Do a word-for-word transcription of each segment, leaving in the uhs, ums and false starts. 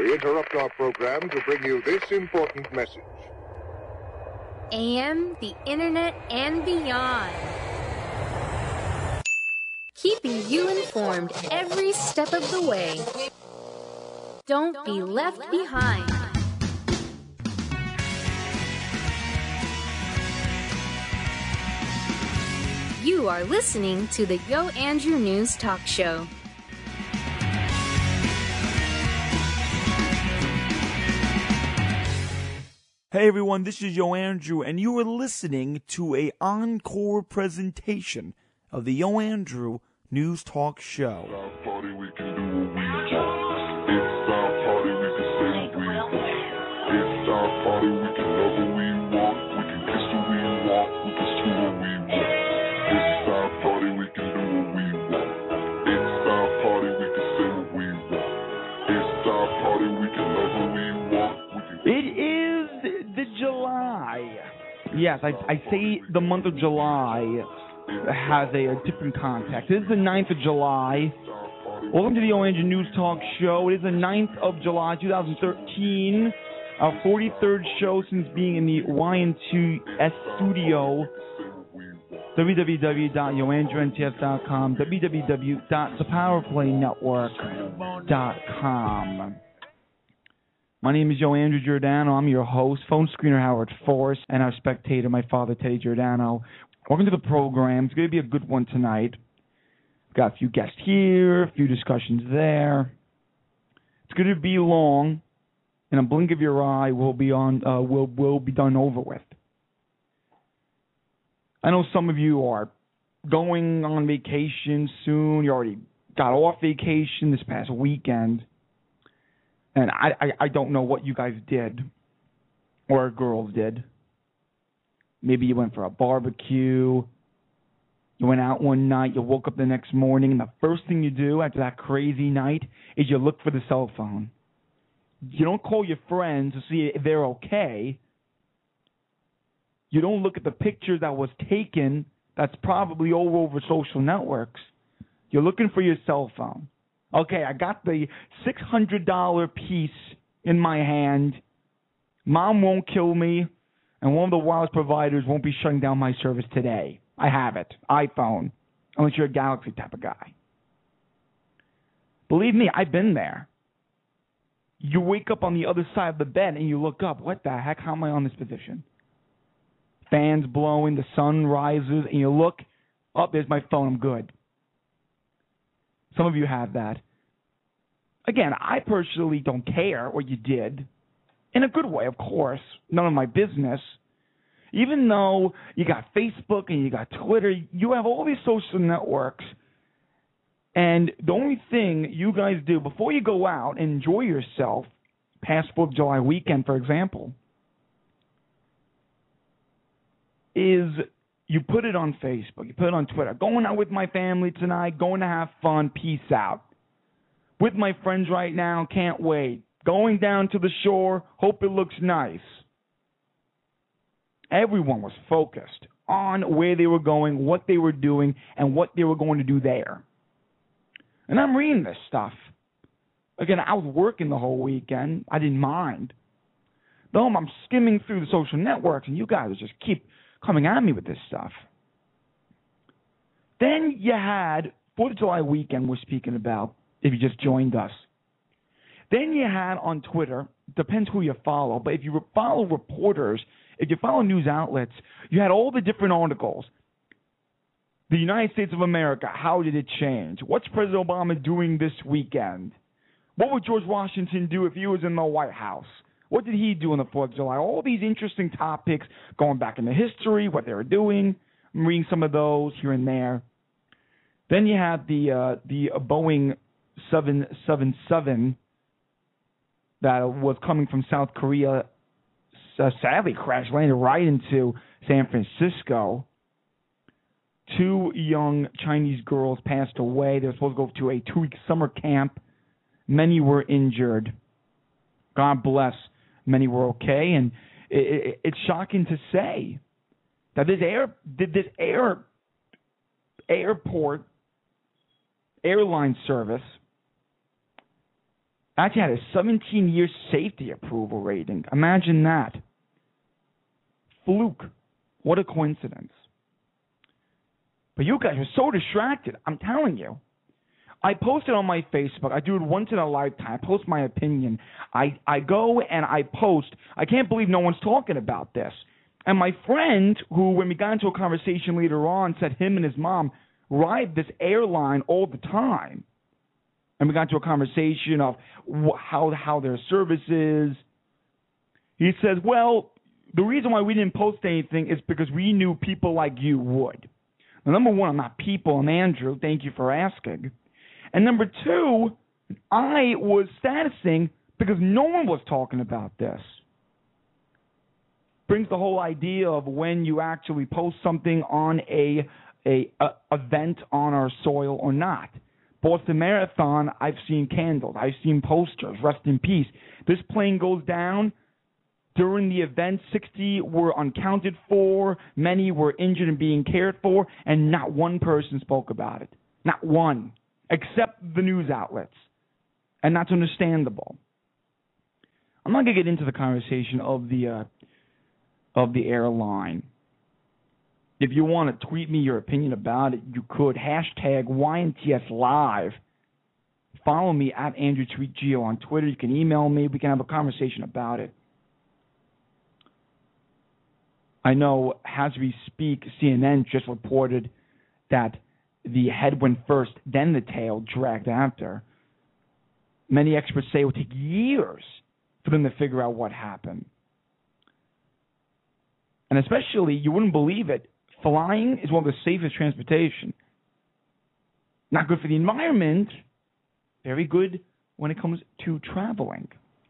We interrupt our program to bring you this important message. A M, the Internet, and beyond. Keeping you informed every step of the way. Don't be left behind. You are listening to the Yo Andrew News Talk Show. Hey everyone, this is Yo Andrew, and you are listening to a encore presentation of the Yo Andrew News Talk Show. It's our party, we can do what we want. It's our party, we can say what we want. It's our party, we can love what we want. We can kiss who we want. We can screw what we want. It's our party, we can do what we want. It's our party, we can say what we want. It's our party, we can love what we want. We can It is the July. Yes, I, I say the month of July has a, a different context. It is the ninth of July. Welcome to the Yo Andrew News Talk Show. It is the ninth of July, twenty thirteen. Our forty-third show since being in the Y N two S studio. w w w dot yo andrew n t f dot com, w w w dot the power play network dot com. My name is Yo Andrew Giordano. I'm your host, phone screener Howard Forrest, and our spectator, my father, Teddy Giordano. Welcome to the program. It's going to be a good one tonight. We've got a few guests here, a few discussions there. It's going to be long. In a blink of your eye, we'll be on. Uh, we'll we'll be done over with. I know some of you are going on vacation soon. You already got off vacation this past weekend. And I, I, I don't know what you guys did or girls did. Maybe you went for a barbecue. You went out one night. You woke up the next morning, and the first thing you do after that crazy night is you look for the cell phone. You don't call your friends to see if they're okay. You don't look at the picture that was taken that's probably all over social networks. You're looking for your cell phone. Okay, I got the six hundred dollars piece in my hand. Mom won't kill me, and one of the wireless providers won't be shutting down my service today. I have it. iPhone, unless you're a Galaxy type of guy. Believe me, I've been there. You wake up on the other side of the bed and you look up. What the heck? How am I on this position? Fans blowing, the sun rises, and you look. Oh, there's my phone. I'm good. Some of you have that. Again, I personally don't care what you did. In a good way, of course. None of my business. Even though you got Facebook and you got Twitter, you have all these social networks. And the only thing you guys do before you go out and enjoy yourself, past fourth of July weekend, for example, is you put it on Facebook, you put it on Twitter. Going out with my family tonight, going to have fun, peace out. With my friends right now, can't wait. Going down to the shore, hope it looks nice. Everyone was focused on where they were going, what they were doing, and what they were going to do there. And I'm reading this stuff. Again, I was working the whole weekend. I didn't mind. Though I'm skimming through the social networks, and you guys just keep coming at me with this stuff. Then you had fourth of July weekend we're speaking about, if you just joined us. Then you had on Twitter, depends who you follow, but if you follow reporters, if you follow news outlets, you had all the different articles. The United States of America, how did it change? What's President Obama doing this weekend? What would George Washington do if he was in the White House? What did he do on the fourth of July? All these interesting topics going back into history, what they were doing. I'm reading some of those here and there. Then you had the uh, the Boeing seven seventy-seven that was coming from South Korea, uh, sadly crash landed right into San Francisco. Two young Chinese girls passed away. They were supposed to go to a two-week summer camp. Many were injured. God bless. Many were okay, and it, it, it's shocking to say that this air, this air, airport, airline service Actually had a seventeen-year safety approval rating. Imagine that. Fluke. What a coincidence. But you guys are so distracted. I'm telling you. I post it on my Facebook. I do it once in a lifetime. I post my opinion. I, I go and I post. I can't believe no one's talking about this. And my friend, who, when we got into a conversation later on, said him and his mom ride this airline all the time. And we got into a conversation of wh- how how their service is. He says, well, the reason why we didn't post anything is because we knew people like you would. Now, number one, I'm not people. I'm Andrew. Thank you for asking. And number two, I was statusing because no one was talking about this. Brings the whole idea of when you actually post something on a, a, a event on our soil or not. Boston Marathon, I've seen candles. I've seen posters. Rest in peace. This plane goes down. During the event, sixty were unaccounted for. Many were injured and being cared for. And not one person spoke about it. Not one. Except the news outlets. And that's understandable. I'm not going to get into the conversation of the uh, of the airline. If you want to tweet me your opinion about it, you could. Hashtag Y N T S Live. Follow me at Andrew Tweet Geo on Twitter. You can email me. We can have a conversation about it. I know as we speak, C N N just reported that the head went first, then the tail dragged after. Many experts say it will take years for them to figure out what happened. And especially, you wouldn't believe it, flying is one of the safest transportation. Not good for the environment, very good when it comes to traveling.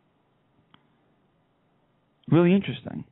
Really interesting.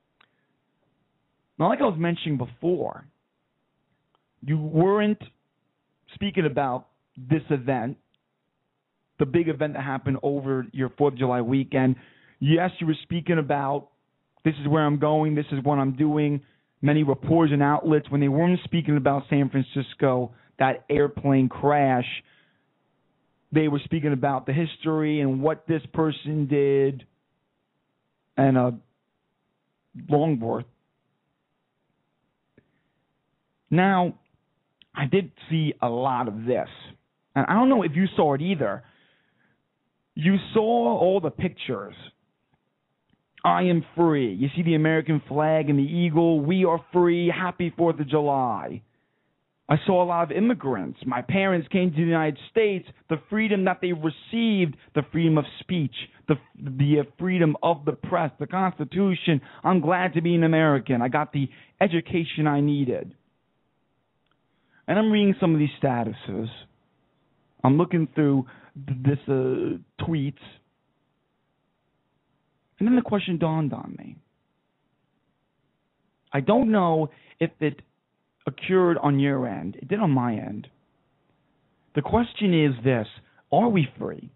Now, like I was mentioning before, you weren't speaking about this event, the big event that happened over your fourth of July weekend. Yes, you were speaking about this is where I'm going, this is what I'm doing. Many reporters and outlets, when they weren't speaking about San Francisco, that airplane crash, they were speaking about the history and what this person did and uh, Longworth. Now, I did see a lot of this, and I don't know if you saw it either. You saw all the pictures. I am free. You see the American flag and the eagle. We are free. Happy fourth of July. I saw a lot of immigrants. My parents came to the United States. The freedom that they received, the freedom of speech, the the freedom of the press, the Constitution. I'm glad to be an American. I got the education I needed. And I'm reading some of these statuses. I'm looking through this uh, tweets. And then the question dawned on me. I don't know if it occurred on your end. It did on my end. The question is this: are we free?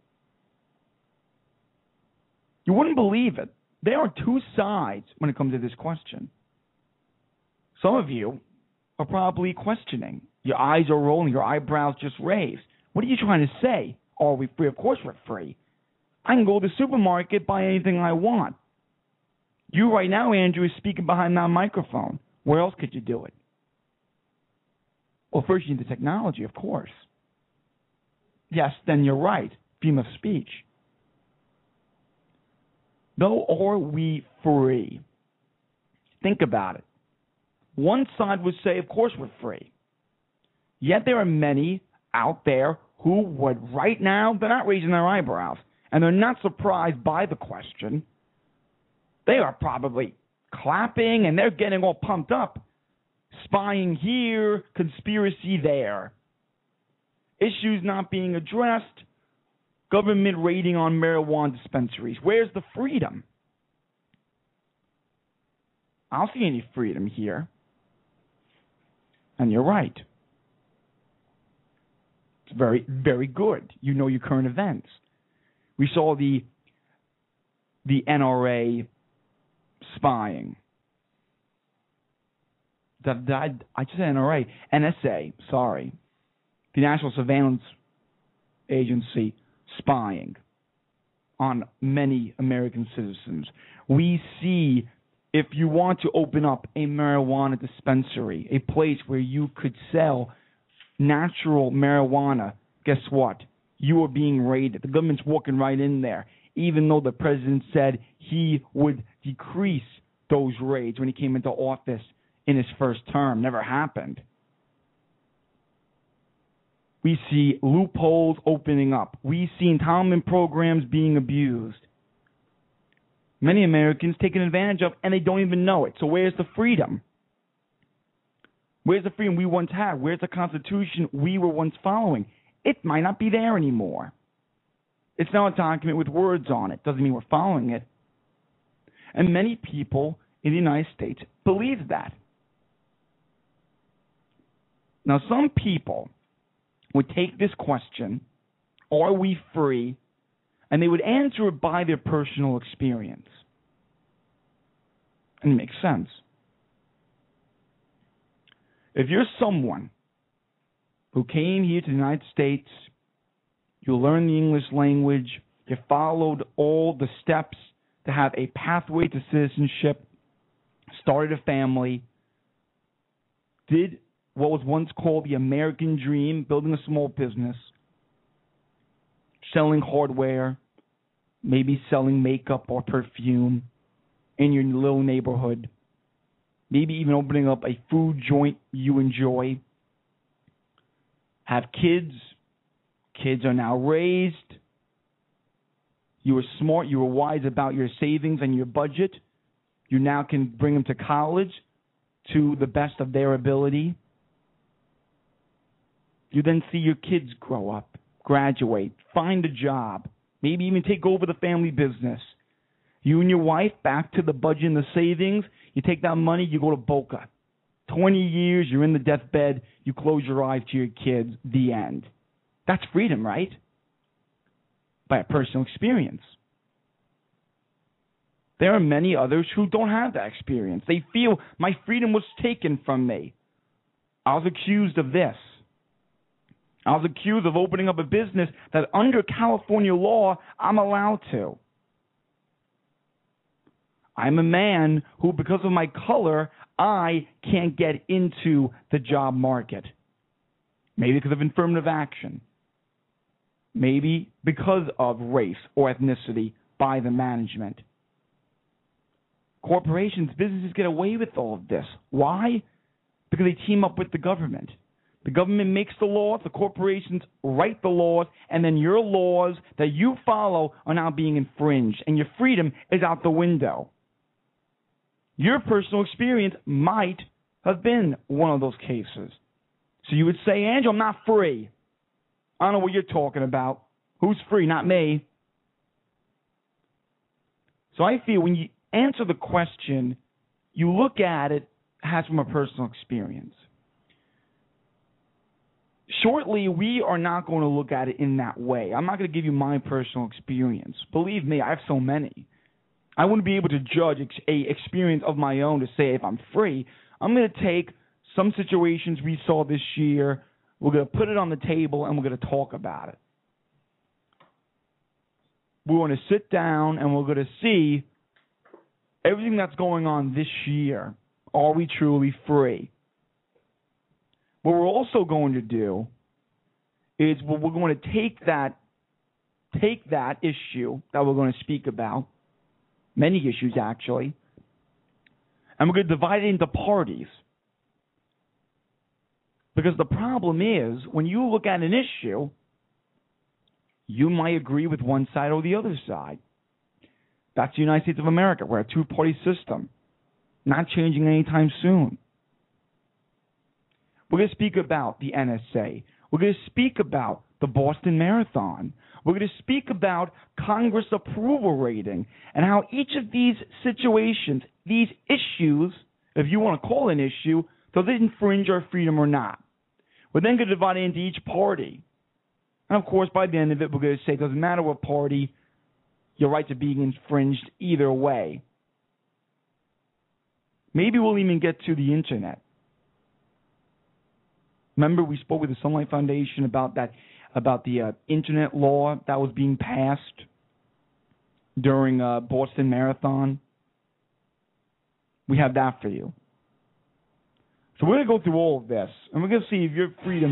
You wouldn't believe it. There are two sides when it comes to this question. Some of you are probably questioning. Your eyes are rolling. Your eyebrows just raised. What are you trying to say? Are we free? Of course we're free. I can go to the supermarket, buy anything I want. You right now, Andrew, is speaking behind that microphone. Where else could you do it? Well, first you need the technology, of course. Yes, then you're right. Freedom of speech. Though, are we free? Think about it. One side would say, of course we're free. Yet there are many out there who would, right now, they're not raising their eyebrows. And they're not surprised by the question. They are probably clapping and they're getting all pumped up. Spying here, conspiracy there. Issues not being addressed. Government raiding on marijuana dispensaries. Where's the freedom? I don't see any freedom here. And you're right. It's very, very good. You know your current events. We saw the the N R A spying. The, the, I, I just said N R A. N S A, sorry. The National Surveillance Agency spying. on many American citizens. We see if you want to open up a marijuana dispensary, a place where you could sell natural marijuana, guess what? You are being raided. The government's walking right in there, even though the president said he would decrease those raids when he came into office in his first term. Never happened. We see loopholes opening up. We see entitlement programs being abused. Many Americans taken advantage of, and they don't even know it. So where's the freedom? Where's the freedom we once had? Where's the Constitution we were once following? It might not be there anymore. It's now a document with words on it. Doesn't mean we're following it. And many people in the United States believe that. Now, some people would take this question, are we free? And they would answer it by their personal experience. And it makes sense. If you're someone who came here to the United States, you learned the English language, you followed all the steps to have a pathway to citizenship, started a family, did what was once called the American dream, building a small business, selling hardware, maybe selling makeup or perfume in your little neighborhood, maybe even opening up a food joint you enjoy, have kids, kids are now raised, you were smart, you were wise about your savings and your budget, you now can bring them to college to the best of their ability. You then see your kids grow up, graduate, find a job, maybe even take over the family business. You and your wife, back to the budget and the savings, you take that money, you go to Boca. twenty years, you're in the deathbed, you close your eyes to your kids, the end. That's freedom, right? By a personal experience. There are many others who don't have that experience. They feel my freedom was taken from me. I was accused of this. I was accused of opening up a business that under California law, I'm allowed to. I'm a man who, because of my color, I can't get into the job market. Maybe because of affirmative action. Maybe because of race or ethnicity by the management. Corporations, businesses get away with all of this. Why? Because they team up with the government. The government makes the laws, the corporations write the laws, and then your laws that you follow are now being infringed, and your freedom is out the window. Your personal experience might have been one of those cases. So you would say, Andrew, I'm not free. I don't know what you're talking about. Who's free? Not me. So I feel when you answer the question, you look at it as from a personal experience. Shortly, we are not going to look at it in that way. I'm not going to give you my personal experience. Believe me, I have so many. I wouldn't be able to judge a experience of my own to say if I'm free. I'm going to take some situations we saw this year. We're going to put it on the table, and we're going to talk about it. We're going to sit down, and we're going to see everything that's going on this year. Are we truly free? What we're also going to do is we're going to take that, take that issue that we're going to speak about, many issues actually, and we're going to divide it into parties. Because the problem is, when you look at an issue, you might agree with one side or the other side. That's the United States of America. We're a two-party system, not changing anytime soon. We're going to speak about the N S A. We're going to speak about the Boston Marathon. We're going to speak about Congress approval rating and how each of these situations, these issues, if you want to call it an issue, does it infringe our freedom or not? We're then going to divide it into each party. And, of course, by the end of it, we're going to say it doesn't matter what party, your rights are being infringed either way. Maybe we'll even get to the Internet. Remember, we spoke with the Sunlight Foundation about that, about the uh, Internet law that was being passed. during a Boston Marathon, we have that for you. So we're going to go through all of this, and we're going to see if your freedom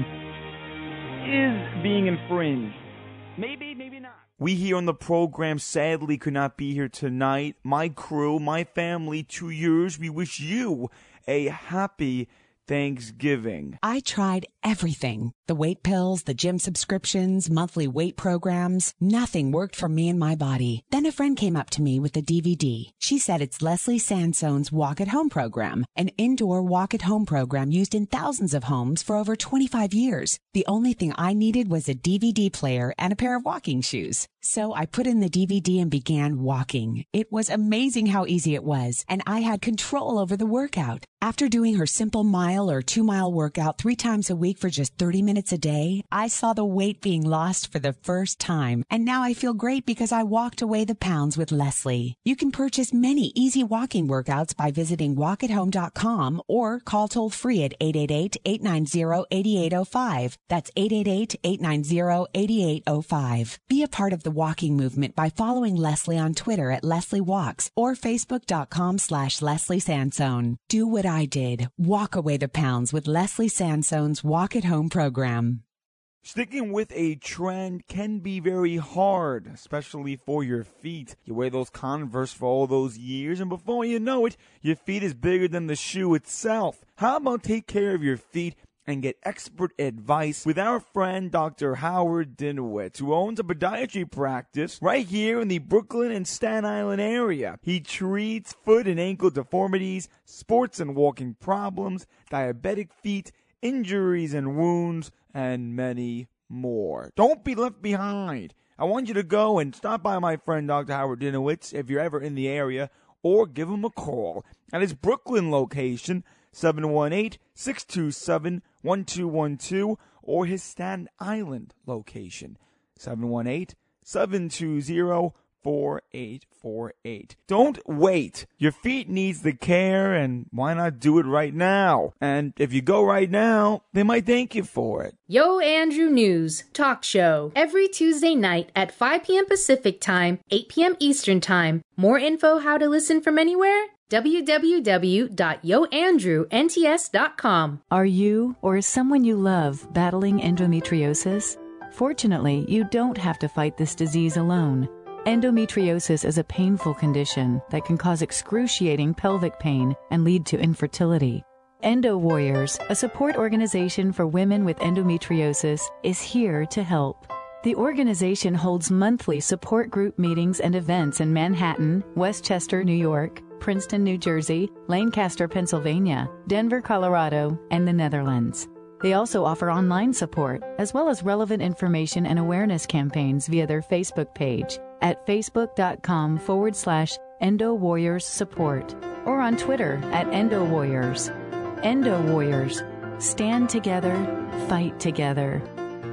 is being infringed. Maybe, maybe not. We here on the program sadly could not be here tonight. My crew, my family, to yours, we wish you a happy Thanksgiving. I tried everything. The weight pills, the gym subscriptions, monthly weight programs. Nothing worked for me and my body. Then a friend came up to me with a D V D. She said it's Leslie Sansone's Walk at Home program, an indoor walk at home program used in thousands of homes for over twenty-five years. The only thing I needed was a D V D player and a pair of walking shoes. So I put in the D V D and began walking. It was amazing how easy it was, and I had control over the workout. After doing her simple mile or two mile workout three times a week for just thirty minutes a day, I saw the weight being lost for the first time. And now I feel great because I walked away the pounds with Leslie. You can purchase many easy walking workouts by visiting walk at home dot com or call toll free at eight eight eight, eight nine zero, eight eight zero five. That's eight eight eight, eight nine zero, eight eight zero five. Be a part of the walking movement by following Leslie on Twitter at Leslie Walks or facebook dot com slash Leslie Sansone. Do what I did. Walk away the pounds with Leslie Sansone's Walk at Home program. Sticking with a trend can be very hard, especially for your feet. You wear those Converse for all those years, and before you know it, your feet is bigger than the shoe itself. How about take care of your feet and get expert advice with our friend Doctor Howard Dinowitz, who owns a podiatry practice right here in the Brooklyn and Staten Island area. He treats foot and ankle deformities, sports and walking problems, diabetic feet, injuries and wounds, and many more. Don't be left behind. I want you to go and stop by my friend Doctor Howard Dinowitz if you're ever in the area, or give him a call at his Brooklyn location, seven one eight, six two seven, one two one two, or his Staten Island location, seven one eight, seven two zero, four eight four eight. Don't wait. Your feet needs the care, and why not do it right now? And if you go right now, they might thank you for it. Yo Andrew News Talk Show every Tuesday night at five p.m. Pacific Time, eight p.m. Eastern Time. More info how to listen from anywhere? w w w dot yo andrew n t s dot com. Are you or is someone you love battling endometriosis? Fortunately, you don't have to fight this disease alone. Endometriosis is a painful condition that can cause excruciating pelvic pain and lead to infertility. Endo Warriors, a support organization for women with endometriosis, is here to help. The organization holds monthly support group meetings and events in Manhattan, Westchester, New York, Princeton, New Jersey, Lancaster, Pennsylvania, Denver, Colorado, and the Netherlands. They also offer online support, as well as relevant information and awareness campaigns via their Facebook page at facebook.com forward slash Endo Warriors Support, or on Twitter at Endo Warriors. Endo Warriors. Stand together, fight together.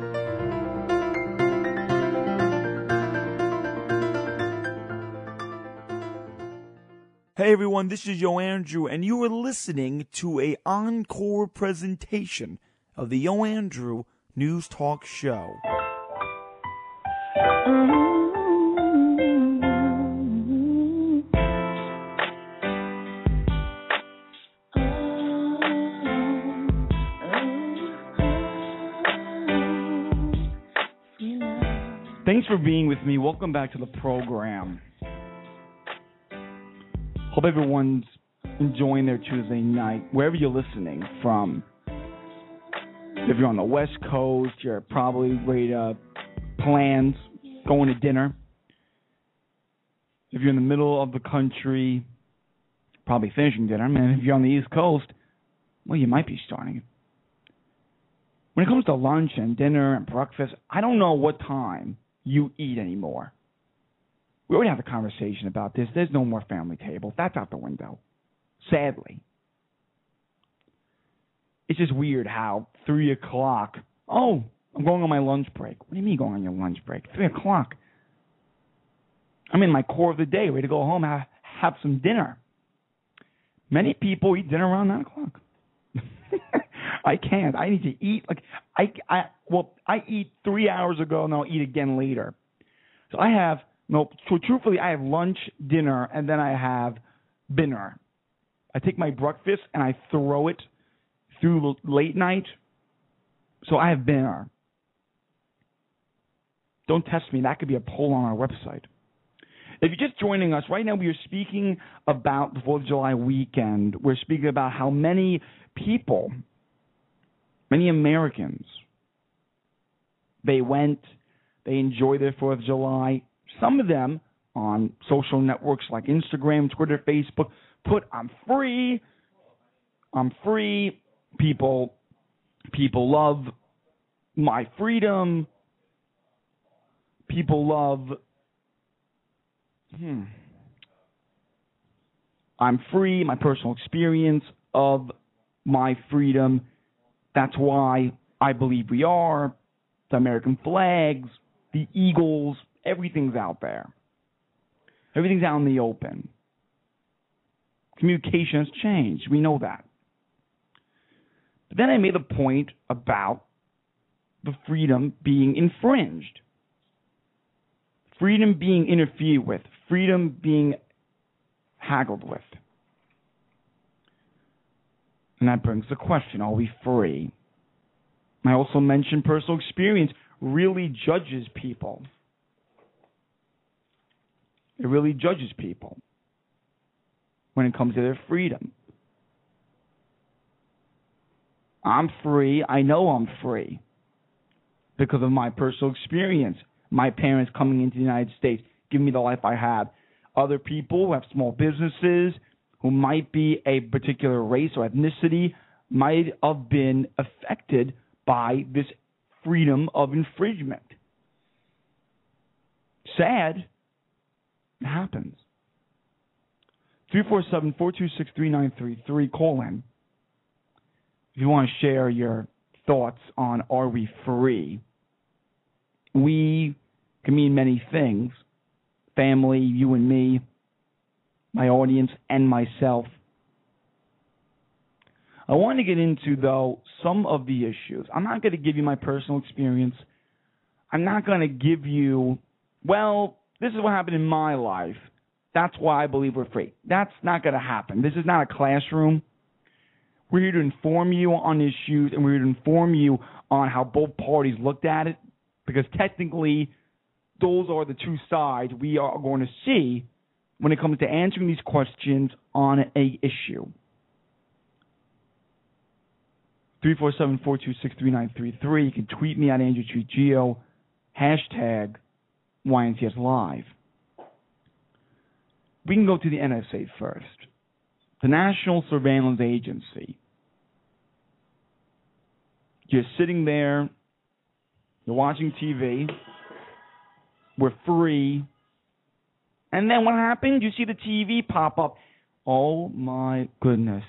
Hey everyone, this is Yo Andrew, and you are listening to a encore presentation of the Yo Andrew News Talk Show. Thanks for being with me. Welcome back to the program. Hope everyone's enjoying their Tuesday night, wherever you're listening from. If you're on the West Coast, you're probably ready to plans, going to dinner. If you're in the middle of the country, probably finishing dinner. I mean, if you're on the East Coast, well, you might be starting. When it comes to lunch and dinner and breakfast, I don't know what time you eat anymore. We already had a conversation about this. There's no more family table. That's out the window, sadly. It's just weird how three o'clock, oh, I'm going on my lunch break. What do you mean going on your lunch break? three o'clock. I'm in my core of the day, ready to go home, have, have some dinner. Many people eat dinner around nine o'clock. I can't. I need to eat. Like I, I, well, I eat three hours ago, and I'll eat again later. So I have No, so truthfully, I have lunch, dinner, and then I have dinner. I take my breakfast and I throw it through late night. So I have dinner. Don't test me. That could be a poll on our website. If you're just joining us, right now we are speaking about the fourth of July weekend. We're speaking about how many people, many Americans, they went, they enjoyed their fourth of July. Some of them on social networks like Instagram, Twitter, Facebook, put, I'm free, I'm free. People, people love my freedom. People love, hmm, I'm free, my personal experience of my freedom. That's why I believe we are. The American flags, the eagles, everything's out there. Everything's out in the open. Communication has changed. We know that. But then I made a point about the freedom being infringed. Freedom being interfered with. Freedom being haggled with. And that brings the question, are we free? I also mentioned personal experience really judges people. It really judges people when it comes to their freedom. I'm free. I know I'm free because of my personal experience. My parents coming into the United States, giving me the life I have. Other people who have small businesses, who might be a particular race or ethnicity, might have been affected by this freedom of infringement. Sad. It happens. three four seven, four two six, three nine three three. Call in. If you want to share your thoughts on are we free? We can mean many things. Family, you and me, my audience, and myself. I want to get into, though, some of the issues. I'm not going to give you my personal experience. I'm not going to give you, well, this is what happened in my life. That's why I believe we're free. That's not going to happen. This is not a classroom. We're here to inform you on issues, and we're here to inform you on how both parties looked at it, because technically those are the two sides we are going to see when it comes to answering these questions on a issue. three four seven, four two six, three nine three three. You can tweet me at Andrew Trujillo, hashtag Y N T S Live. We can go to the N S A first. The National Surveillance Agency. You're sitting there, you're watching T V, we're free, and then what happened? You see the T V pop up. Oh my goodness.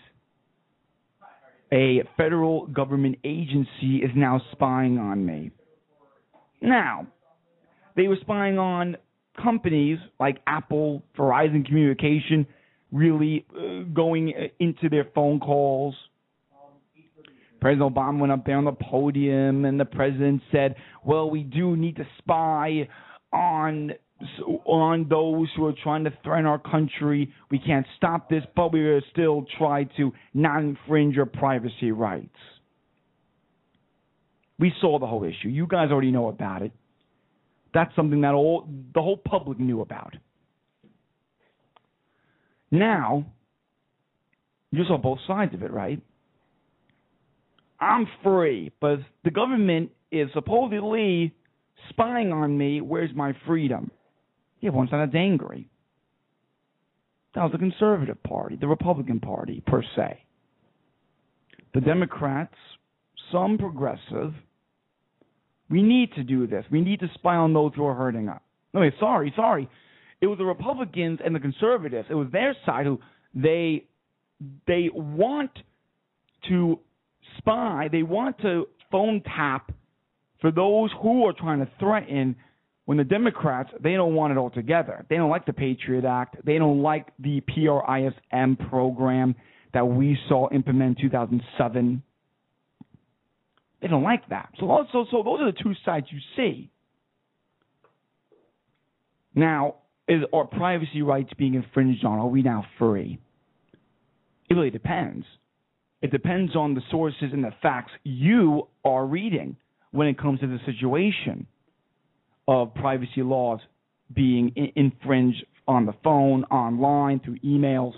A federal government agency is now spying on me. Now, they were spying on companies like Apple, Verizon Communication, really uh, going into their phone calls. President Obama went up there on the podium, and the president said, well, we do need to spy on on those who are trying to threaten our country. We can't stop this, but we will still try to not infringe your privacy rights. We saw the whole issue. You guys already know about it. That's something that all the whole public knew about. Now, you saw both sides of it, right? I'm free, but the government is supposedly spying on me. Where's my freedom? Yeah, one side is angry. That was the Conservative Party, the Republican Party, per se. The Democrats, some progressive, we need to do this. We need to spy on those who are hurting us. No, wait, sorry, sorry. It was the Republicans and the Conservatives. It was their side who they they want to spy. They want to phone tap for those who are trying to threaten. When the Democrats, they don't want it altogether. They don't like the Patriot Act. They don't like the P R I S M program that we saw implement in two thousand seven. They don't like that. So, also, so those are the two sides you see. Now, is our privacy rights being infringed on? Are we now free? It really depends. It depends on the sources and the facts you are reading when it comes to the situation of privacy laws being I- infringed on the phone, online, through emails.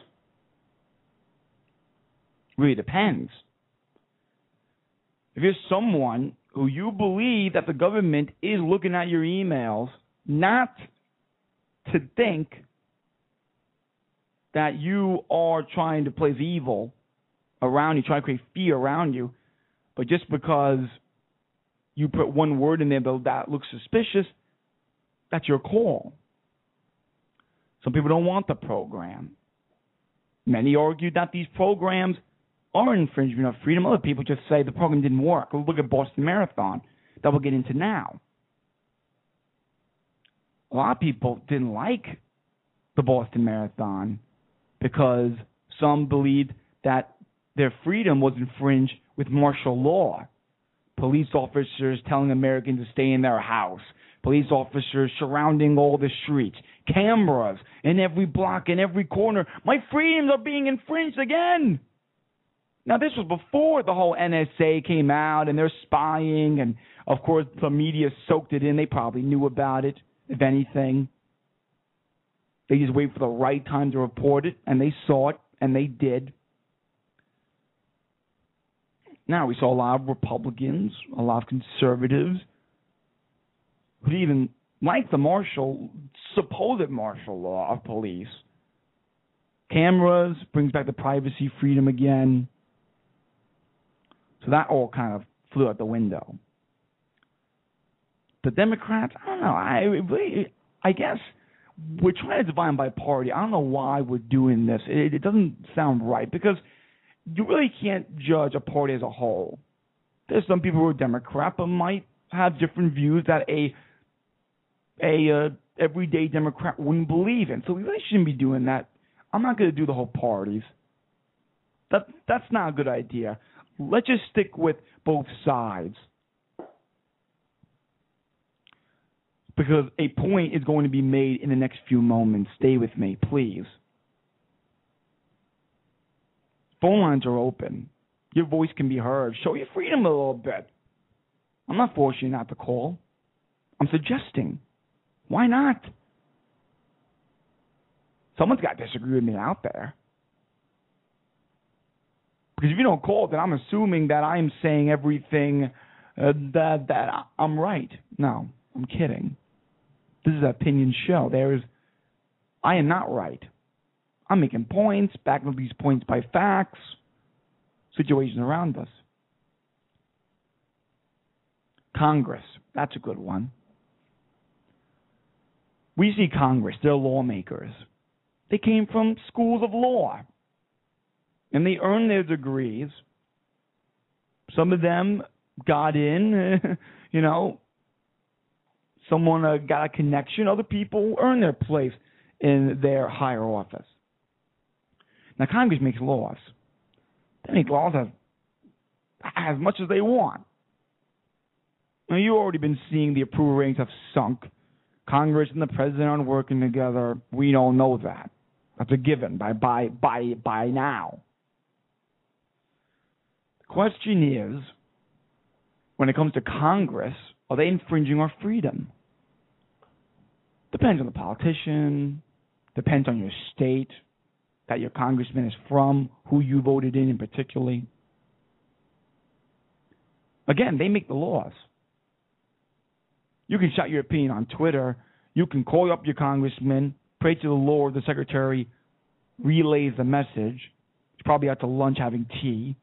It really depends. If you're someone who you believe that the government is looking at your emails, not to think that you are trying to place evil around you, trying to create fear around you, but just because you put one word in there that looks suspicious, that's your call. Some people don't want the program. Many argue that these programs are infringement of freedom. Other people just say the program didn't work. Look at Boston Marathon, that we'll get into now. A lot of people didn't like the Boston Marathon because some believed that their freedom was infringed with martial law. Police officers telling Americans to stay in their house. Police officers surrounding all the streets. Cameras in every block, in every corner. My freedoms are being infringed again. Now, this was before the whole N S A came out and they're spying. And, of course, the media soaked it in. They probably knew about it, if anything. They just wait for the right time to report it, and they saw it, and they did. Now, we saw a lot of Republicans, a lot of conservatives, who even like the martial, supposed martial law of police. Cameras brings back the privacy freedom again. So that all kind of flew out the window. The Democrats, I don't know. I really, I guess we're trying to divide them by party. I don't know why we're doing this. It, it doesn't sound right because you really can't judge a party as a whole. There's some people who are Democrat but might have different views that a a uh, everyday Democrat wouldn't believe in. So we really shouldn't be doing that. I'm not going to do the whole parties. That that's not a good idea. Let's just stick with both sides. Because a point is going to be made in the next few moments. Stay with me, please. Phone lines are open. Your voice can be heard. Show your freedom a little bit. I'm not forcing you not to call. I'm suggesting. Why not? Someone's got to disagree with me out there. Because if you don't call, then I'm assuming that I'm saying everything uh, that that I'm right. No, I'm kidding. This is an opinion show. There is, I am not right. I'm making points, backing up these points by facts, situations around us. Congress, that's a good one. We see Congress, they're lawmakers. They came from schools of law, and they earned their degrees. Some of them got in, you know, someone uh, got a connection. Other people earned their place in their higher office. Now, Congress makes laws. They make laws as, as much as they want. Now, you've already been seeing the approval ratings have sunk. Congress and the president aren't working together. We all know that. That's a given by by by by now. The question is, when it comes to Congress, are they infringing our freedom? Depends on the politician. Depends on your state that your congressman is from, who you voted in in particularly. Again, they make the laws. You can shout your opinion on Twitter. You can call up your congressman, pray to the Lord, the secretary relays the message. He's probably out to lunch having tea.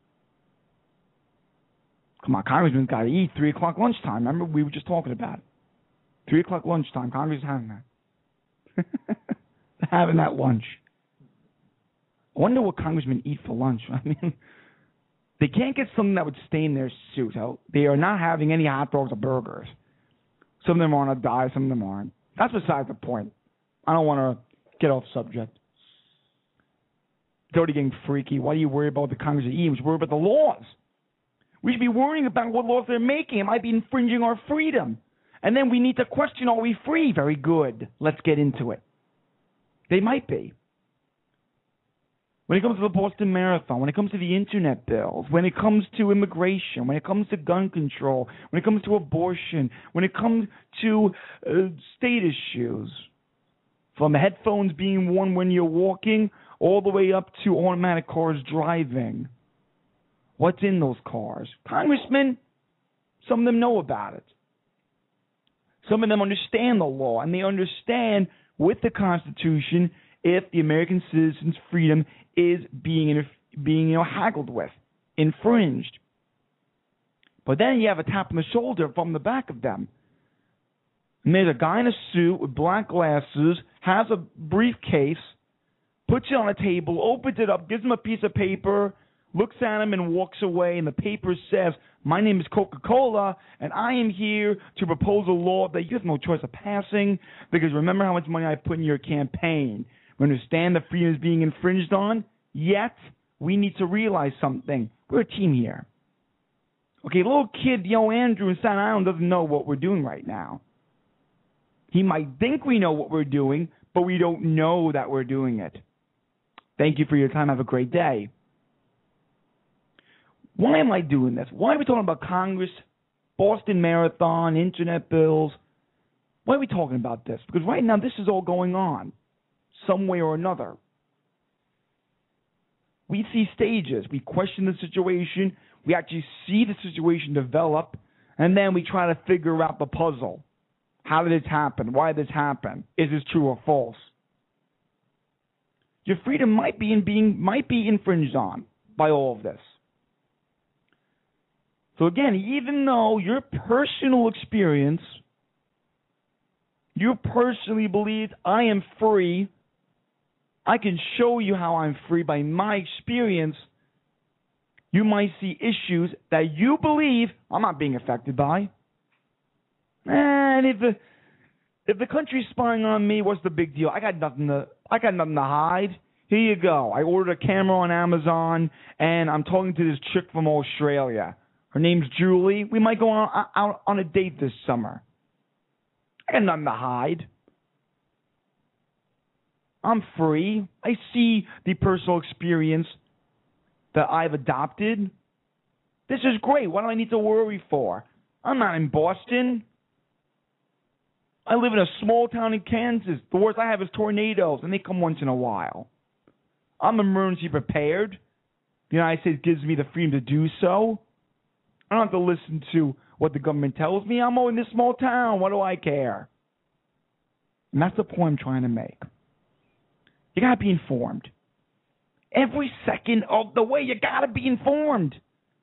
Come on, congressman's got to eat. Three o'clock lunchtime. Remember, we were just talking about it. Three o'clock lunchtime. Congress is having that. having that lunch. I wonder what congressmen eat for lunch. I mean, they can't get something that would stain their suit. They are not having any hot dogs or burgers. Some of them are on a diet, some of them aren't. That's beside the point. I don't want to get off subject. It's already getting freaky. Why do you worry about what the Congress is eating? We should worry about the laws. We should be worrying about what laws they're making. It might be infringing our freedom. And then we need to question, are we free? Very good. Let's get into it. They might be. When it comes to the Boston Marathon, when it comes to the internet bills, when it comes to immigration, when it comes to gun control, when it comes to abortion, when it comes to uh, state issues, from headphones being worn when you're walking all the way up to automatic cars driving. What's in those cars? Congressmen, some of them know about it. Some of them understand the law, and they understand with the Constitution if the American citizen's freedom is being, being you know, haggled with, infringed. But then you have a tap on the shoulder from the back of them. And there's a guy in a suit with black glasses, has a briefcase, puts it on a table, opens it up, gives him a piece of paper, looks at him and walks away, and the paper says, my name is Coca-Cola, and I am here to propose a law that you have no choice of passing, because remember how much money I put in your campaign. We understand that freedom is being infringed on, yet we need to realize something. We're a team here. Okay, little kid, Yo Andrew in Staten Island doesn't know what we're doing right now. He might think we know what we're doing, but we don't know that we're doing it. Thank you for your time. Have a great day. Why am I doing this? Why are we talking about Congress, Boston Marathon, internet bills? Why are we talking about this? Because right now this is all going on, some way or another. We see stages. We question the situation. We actually see the situation develop, and then we try to figure out the puzzle. How did this happen? Why did this happen? Is this true or false? Your freedom might be in being might be infringed on by all of this. So again, even though your personal experience, you personally believe I am free, I can show you how I'm free by my experience, you might see issues that you believe I'm not being affected by. And if the if the country's spying on me, what's the big deal? I got nothing to I got nothing to hide. Here you go. I ordered a camera on Amazon, and I'm talking to this chick from Australia. Her name's Julie. We might go on, out on a date this summer. I got nothing to hide. I'm free. I see the personal experience that I've adopted. This is great. What do I need to worry for? I'm not in Boston. I live in a small town in Kansas. The worst I have is tornadoes, and they come once in a while. I'm emergency prepared. The United States gives me the freedom to do so. I don't have to listen to what the government tells me. I'm in this small town. What do I care? And that's the point I'm trying to make. You got to be informed. Every second of the way, you got to be informed.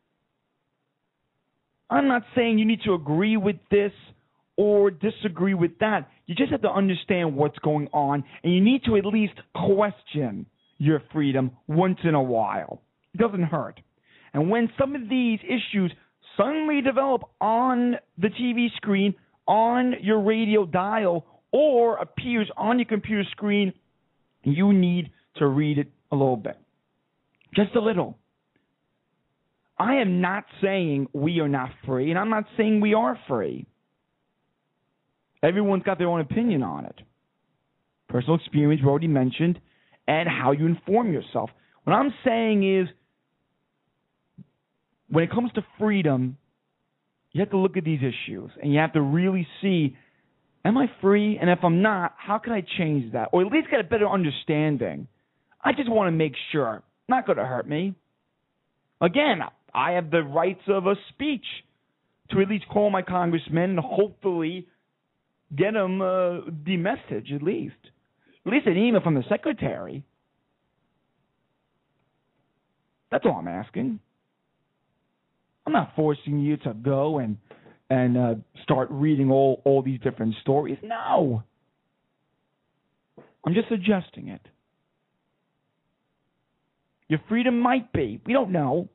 I'm not saying you need to agree with this or disagree with that. You just have to understand what's going on, and you need to at least question your freedom once in a while. It doesn't hurt. And when some of these issues suddenly develop on the T V screen, on your radio dial, or appears on your computer screen, you need to read it a little bit. Just a little. I am not saying we are not free, and I'm not saying we are free. Everyone's got their own opinion on it. Personal experience, we already mentioned, and how you inform yourself. What I'm saying is, when it comes to freedom, you have to look at these issues, and you have to really see, am I free? And if I'm not, how can I change that? Or at least get a better understanding. I just want to make sure. Not going to hurt me. Again, I have the rights of a speech to at least call my congressman and hopefully get them uh, the message at least. At least an email from the secretary. That's all I'm asking. I'm not forcing you to go and and uh, start reading all, all these different stories. No. I'm just suggesting it. Your freedom might be. We don't know.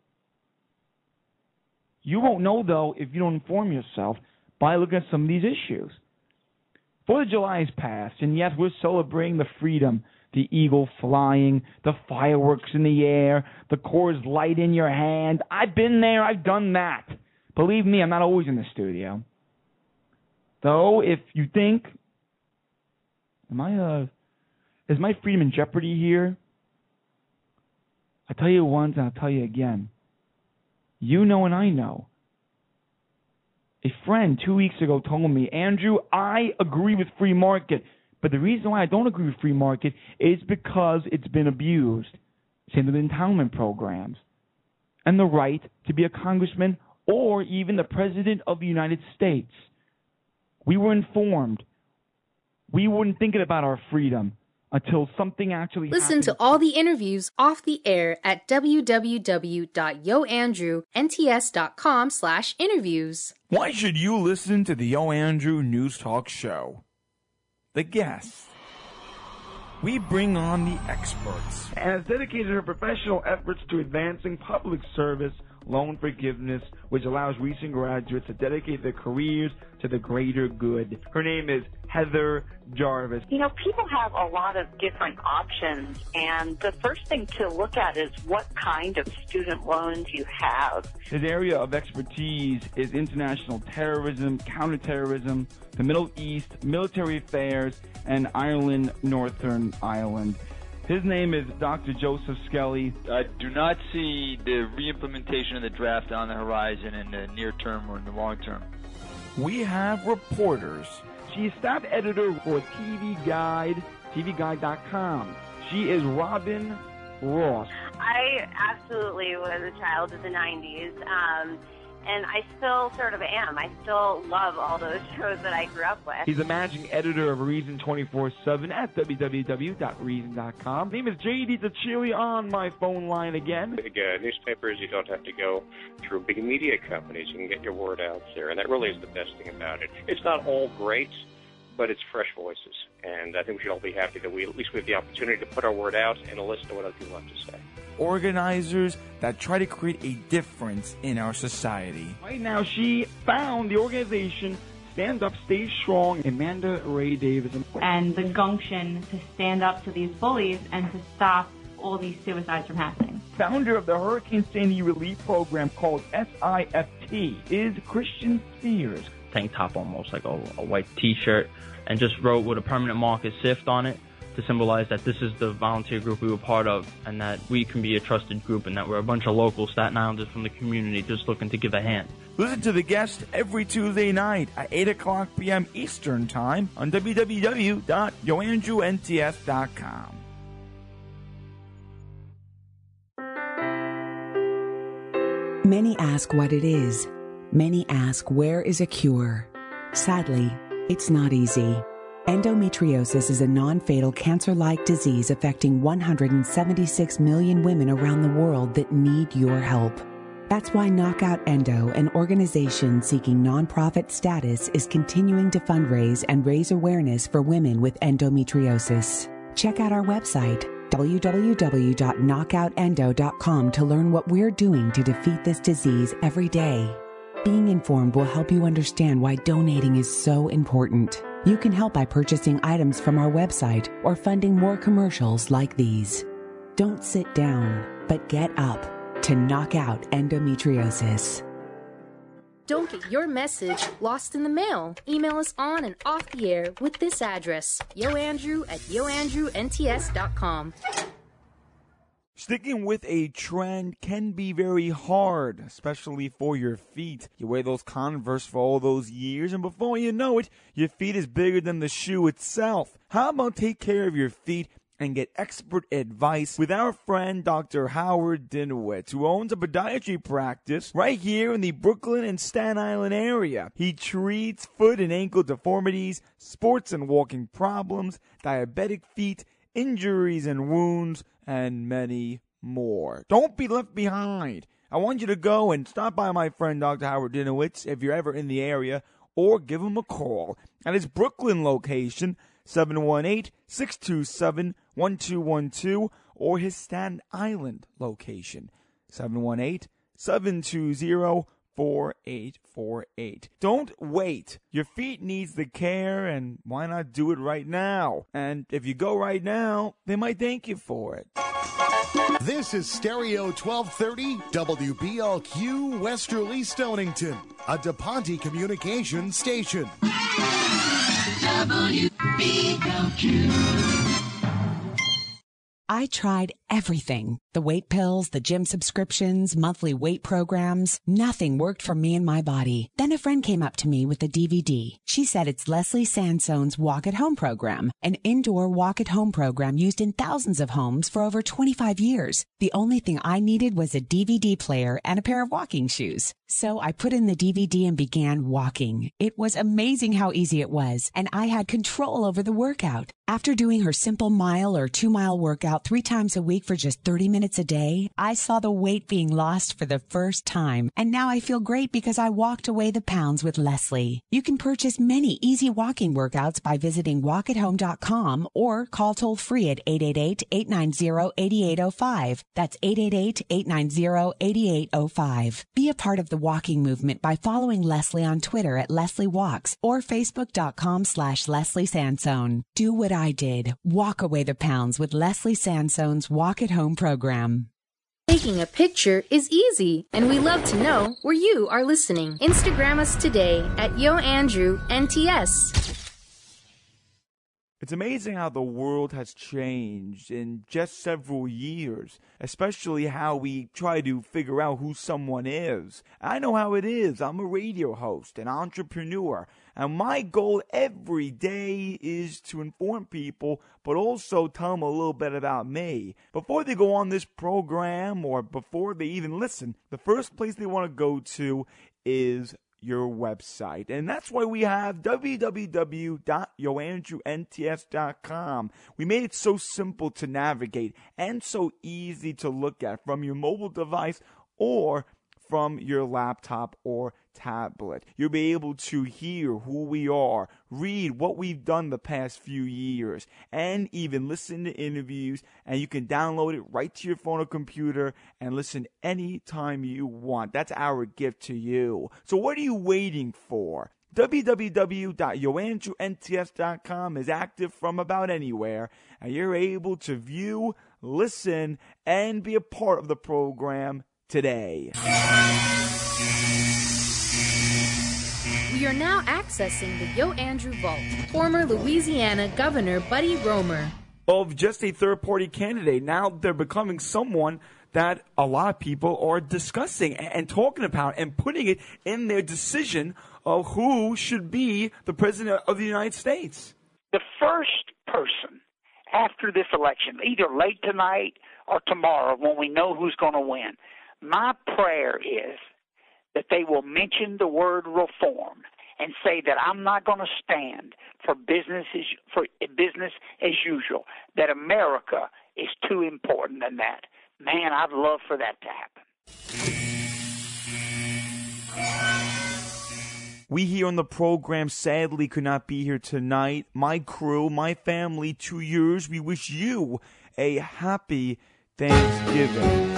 You won't know, though, if you don't inform yourself by looking at some of these issues. Fourth of July has passed, and yes, we're celebrating the freedom, the eagle flying, the fireworks in the air, the Coors Light in your hand. I've been there. I've done that. Believe me, I'm not always in the studio. Though, if you think, am I, uh, is my freedom in jeopardy here? I'll tell you once and I'll tell you again. You know and I know. A friend two weeks ago told me, Andrew, I agree with free market, but the reason why I don't agree with free market is because it's been abused. Same with entitlement programs. And the right to be a congressman or even the president of the United States. We were informed. We weren't thinking about our freedom until something actually Listen happened. to all the interviews off the air at www.yoandrewnts.com slash interviews. Why should you listen to the Yo Andrew News Talk Show? The guests. We bring on the experts. And has dedicated her professional efforts to advancing public service, loan forgiveness, which allows recent graduates to dedicate their careers to the greater good. Her name is Heather Jarvis. You know, people have a lot of different options, and the first thing to look at is what kind of student loans you have. His area of expertise is international terrorism, counterterrorism, the Middle East, military affairs, and Ireland, Northern Ireland. His name is Doctor Joseph Skelly. I do not see the reimplementation of the draft on the horizon in the near term or in the long term. We have reporters. She is staff editor for T V Guide, T V guide dot com. She is Robin Ross. I absolutely was a child of the nineties, um, and I still sort of am. I still love all those shows that I grew up with. He's the managing editor of Reason twenty-four seven at w w w dot reason dot com. His name is J D Tachili on my phone line again. Big uh, newspapers, you don't have to go through big media companies. You can get your word out there, and that really is the best thing about it. It's not all great, but it's fresh voices, and I think we should all be happy that we at least we have the opportunity to put our word out and to listen to what other people have to say. Organizers that try to create a difference in our society. Right now, she found the organization Stand Up, Stay Strong, Amanda Ray Davis. And the gumption to stand up to these bullies and to stop all these suicides from happening. Founder of the Hurricane Sandy relief program called S I F T is Christian Spears. Tank top almost, like a, a white t-shirt, and just wrote with a permanent marker SIFT on it to symbolize that this is the volunteer group we were part of and that we can be a trusted group and that we're a bunch of local Staten Islanders from the community just looking to give a hand. Listen to the guest every Tuesday night at eight o'clock p.m. Eastern Time on w w w dot yo andrew n t s dot com. Many ask what it is. Many ask where is a cure. Sadly, it's not easy. Endometriosis is a non-fatal cancer-like disease affecting one hundred seventy-six million women around the world that need your help. That's why Knockout Endo, an organization seeking nonprofit status, is continuing to fundraise and raise awareness for women with endometriosis. Check out our website, w w w dot knockout endo dot com, to learn what we're doing to defeat this disease every day. Being informed will help you understand why donating is so important. You can help by purchasing items from our website or funding more commercials like these. Don't sit down, but get up to knock out endometriosis. Don't get your message lost in the mail. Email us on and off the air with this address, yoandrew at yo andrew n t s dot com. Sticking with a trend can be very hard, especially for your feet. You wear those Converse for all those years, and before you know it, your feet is bigger than the shoe itself. How about take care of your feet and get expert advice with our friend Doctor Howard Dinowitz, who owns a podiatry practice right here in the Brooklyn and Staten Island area. He treats foot and ankle deformities, sports and walking problems, diabetic feet, injuries and wounds, and many more. Don't be left behind. I want you to go and stop by my friend Doctor Howard Dinowitz if you're ever in the area, or give him a call at his Brooklyn location, seven one eight, six two seven, one two one two, or his Staten Island location, seven one eight, seven two zero, four eight four eight. Don't wait. Your feet needs the care, and why not do it right now? And if you go right now, they might thank you for it. This is Stereo twelve thirty W B L Q Westerly Stonington, a DePonte Communications station. W B L Q. I tried everything. The weight pills, the gym subscriptions, monthly weight programs. Nothing worked for me and my body. Then a friend came up to me with a D V D. She said it's Leslie Sansone's Walk at Home program, an indoor walk at home program used in thousands of homes for over twenty-five years. The only thing I needed was a D V D player and a pair of walking shoes. So I put in the D V D and began walking. It was amazing how easy it was, and I had control over the workout. After doing her simple mile or two mile workout three times a week for just thirty minutes a day, I saw the weight being lost for the first time. And now I feel great because I walked away the pounds with Leslie. You can purchase many easy walking workouts by visiting walk at home dot com or call toll free at eight eight eight, eight nine zero, eight eight zero five. That's eight eight eight, eight nine zero, eight eight zero five. Be a part of the walking movement by following Leslie on Twitter at Leslie Walks or facebook dot com slash Leslie Sansone. Do what I did. Walk away the pounds with Leslie Sansone's Walk at Home program. Taking a picture is easy, and we love to know where you are listening. Instagram us today at YoAndrewNTS. It's amazing how the world has changed in just several years, especially how we try to figure out who someone is. I know how it is. I'm a radio host, an entrepreneur, and my goal every day is to inform people, but also tell them a little bit about me. Before they go on this program or before they even listen, the first place they want to go to is your website. And that's why we have w w w dot yo andrew n t s dot com. We made it so simple to navigate and so easy to look at from your mobile device or from your laptop or tablet. You'll be able to hear who we are, read what we've done the past few years, and even listen to interviews, and you can download it right to your phone or computer and listen anytime you want. That's our gift to you. So what are you waiting for? w w w dot yo andrew n t s dot com is active from about anywhere, and you're able to view, listen, and be a part of the program today. We are now accessing the Yo Andrew Vault. Former Louisiana Governor Buddy Roemer. Of just a third-party candidate, now they're becoming someone that a lot of people are discussing and talking about and putting it in their decision of who should be the president of the United States. The first person after this election, either late tonight or tomorrow when we know who's going to win, my prayer is that they will mention the word reform and say that I'm not going to stand for business as, for business as usual, that America is too important than that. Man, I'd love for that to happen. We here on the program sadly could not be here tonight. My crew, my family, two years, we wish you a happy Thanksgiving.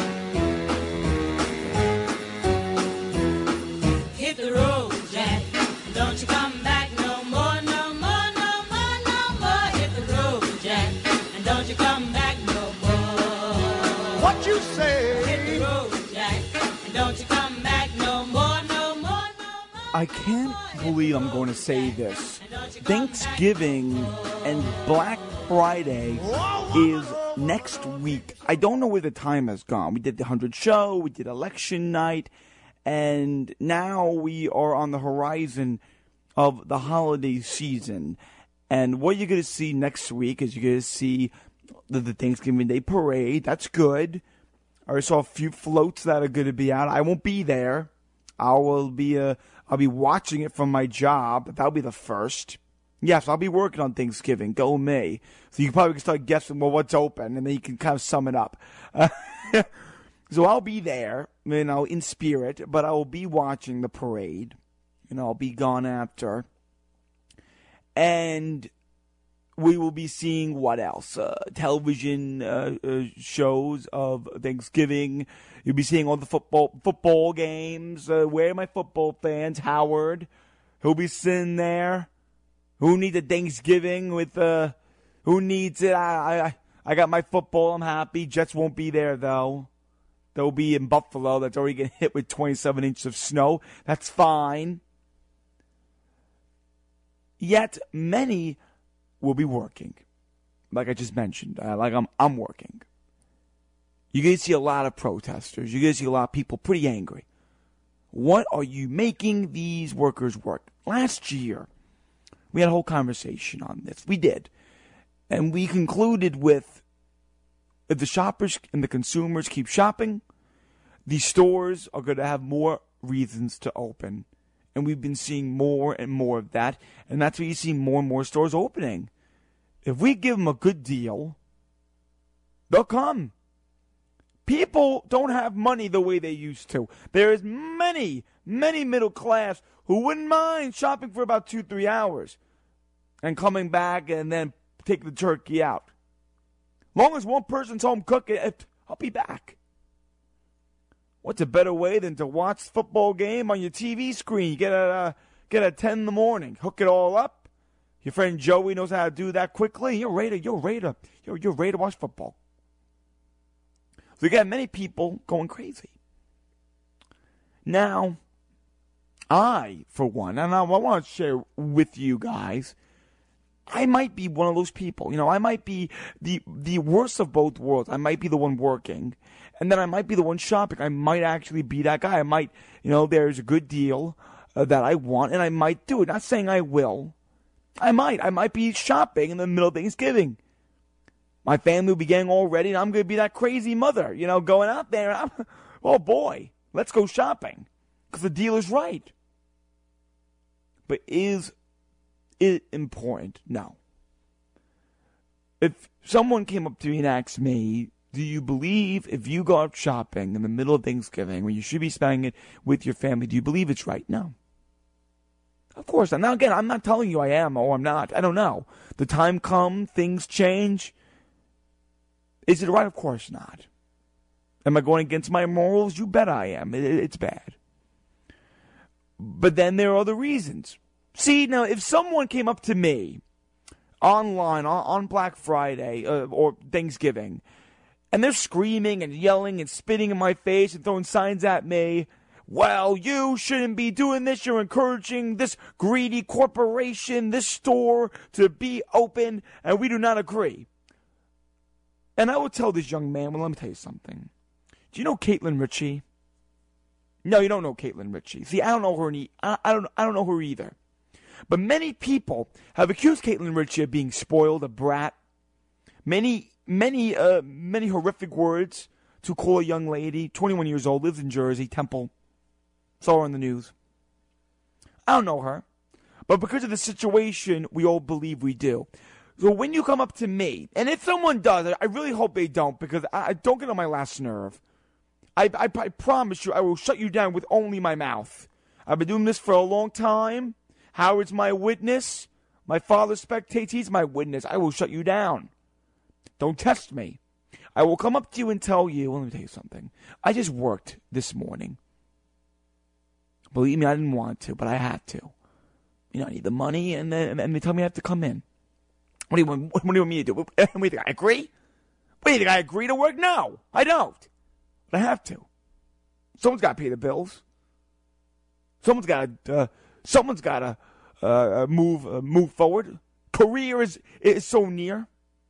Hit the road, Jack. Don't you come back no more, no more, no more, no more. Hit the road, Jack. And don't you come back no more. What you say? Hit the road, Jack. And don't you come back no more, no more, no more. I can't believe I'm going to say this. Thanksgiving and Black Friday is next week. I don't know where the time has gone. We did the one hundred show, we did election night, and now we are on the horizon of the holiday season. And what you're going to see next week is you're going to see the, the Thanksgiving Day parade. That's good. I already saw a few floats that are going to be out. I won't be there. I will be uh, I'll be watching it from my job. That'll be the first. Yes, I'll be working on Thanksgiving. Go me. So you probably can start guessing, well, what's open, and then you can kind of sum it up. Uh, so I'll be there, you know, in spirit, but I will be watching the parade. You know, I'll be gone after. And we will be seeing what else? Uh, television uh, uh, shows of Thanksgiving. You'll be seeing all the football football games. Uh, where are my football fans? Howard, he'll be sitting there. Who needs a Thanksgiving with, uh, who needs it? I, I, I got my football. I'm happy. Jets won't be there, though. They'll be in Buffalo. That's already getting hit with twenty-seven inches of snow. That's fine. Yet many will be working. Like I just mentioned. Uh, like I'm, I'm working. You're going to see a lot of protesters. You're going to see a lot of people pretty angry. What are you making these workers work? Last year, we had a whole conversation on this. We did. And we concluded with, if the shoppers and the consumers keep shopping, the stores are going to have more reasons to open. And we've been seeing more and more of that. And that's why you see more and more stores opening. If we give them a good deal, they'll come. People don't have money the way they used to. There is many, many middle class who wouldn't mind shopping for about two, three hours and coming back and then take the turkey out. Long as one person's home cooking, I'll be back. What's a better way than to watch the football game on your T V screen? You get a uh, get a ten in the morning, hook it all up. Your friend Joey knows how to do that quickly. You're ready. You're ready to. You're, you're ready to watch football. So you got many people going crazy. Now, I, for one, and I want to share with you guys, I might be one of those people. You know, I might be the the worst of both worlds. I might be the one working, and then I might be the one shopping. I might actually be that guy. I might, you know, there's a good deal uh, that I want, and I might do it. Not saying I will. I might. I might be shopping in the middle of Thanksgiving. My family will be getting all ready, and I'm going to be that crazy mother, you know, going out there. And I'm, oh, boy, let's go shopping because the deal is right. But is it important? No. If someone came up to me and asked me, do you believe if you go out shopping in the middle of Thanksgiving when you should be spending it with your family, do you believe it's right? No. Of course not. Now, again, I'm not telling you I am or I'm not. I don't know. The time comes, things change. Is it right? Of course not. Am I going against my morals? You bet I am. It, it's bad. But then there are other reasons. See, now, if someone came up to me online on, on Black Friday uh, or Thanksgiving, and they're screaming and yelling and spitting in my face and throwing signs at me, well, you shouldn't be doing this. You're encouraging this greedy corporation, this store to be open, and we do not agree. And I will tell this young man, well, let me tell you something. Do you know Caitlin Ritchie? No, you don't know Caitlin Ritchie. See, I don't know her. Any, I, I don't. I don't know her either. But many people have accused Caitlin Ritchie of being spoiled, a brat. Many, many, uh, many horrific words to call a young lady, twenty-one years old, lives in Jersey, Temple. Saw her on the news. I don't know her, but because of the situation, we all believe we do. So when you come up to me, and if someone does, I really hope they don't, because I, I don't get on my last nerve. I, I, I promise you, I will shut you down with only my mouth. I've been doing this for a long time. Howard's my witness. My father spectates. He's my witness. I will shut you down. Don't test me. I will come up to you and tell you, well, let me tell you something. I just worked this morning. Believe me, I didn't want to, but I had to. You know, I need the money, and then and they tell me I have to come in. What do you want? What do you want me to do? What do you think? I agree? What do you think? I agree to work? No, I don't. But I have to. Someone's got to pay the bills. Someone's got to. Uh, someone's got to uh, move uh, move forward. Career is is so near.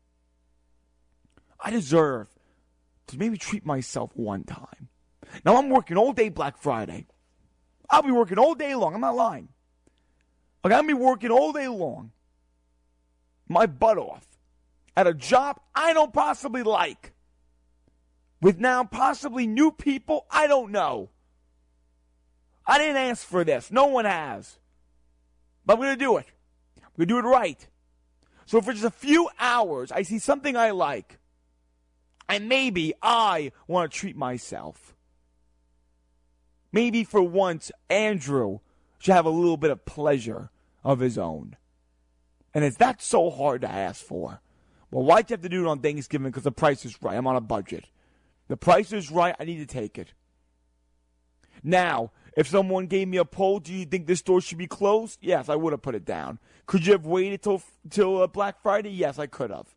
I deserve to maybe treat myself one time. Now I'm working all day Black Friday. I'll be working all day long. I'm not lying. Like, I'll be working all day long. My butt off at a job I don't possibly like, with now possibly new people I don't know. I didn't ask for this. No one has. But I'm going to do it. I'm going to do it right. So for just a few hours, I see something I like, and maybe I want to treat myself. Maybe for once, Andrew should have a little bit of pleasure of his own. And it's not so hard to ask for. Well, why'd you have to do it on Thanksgiving? Because the price is right. I'm on a budget. The price is right. I need to take it. Now, if someone gave me a poll, do you think this store should be closed? Yes, I would have put it down. Could you have waited till till uh, Black Friday? Yes, I could have.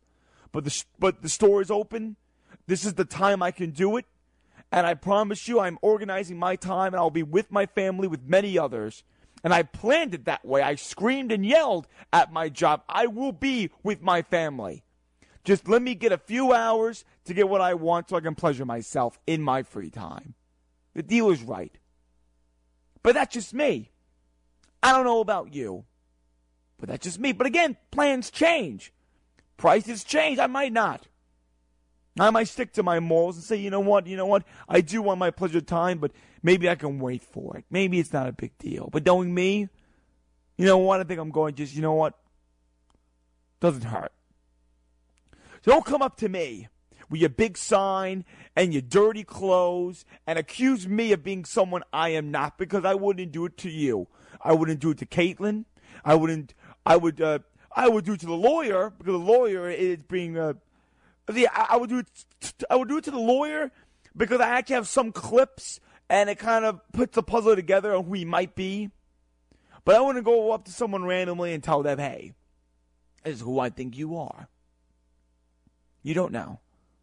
but the but the store is open. This is the time I can do it. And I promise you, I'm organizing my time, and I'll be with my family with many others. And I planned it that way. I screamed and yelled at my job. I will be with my family. Just let me get a few hours to get what I want so I can pleasure myself in my free time. The deal is right. But that's just me. I don't know about you. But that's just me. But again, plans change. Prices change. I might not. I might stick to my morals and say, you know what, you know what, I do want my pleasure time, but maybe I can wait for it. Maybe it's not a big deal. But knowing me, you know what, I think I'm going just, you know what, doesn't hurt. So don't come up to me with your big sign and your dirty clothes and accuse me of being someone I am not, because I wouldn't do it to you. I wouldn't do it to Caitlin. I wouldn't, I would, uh, I would do it to the lawyer, because the lawyer is being, uh, Yeah, I would do it. I would do it to the lawyer because I actually have some clips, and it kind of puts the puzzle together on who he might be. But I wouldn't go up to someone randomly and tell them, "Hey, this is who I think you are." You don't know.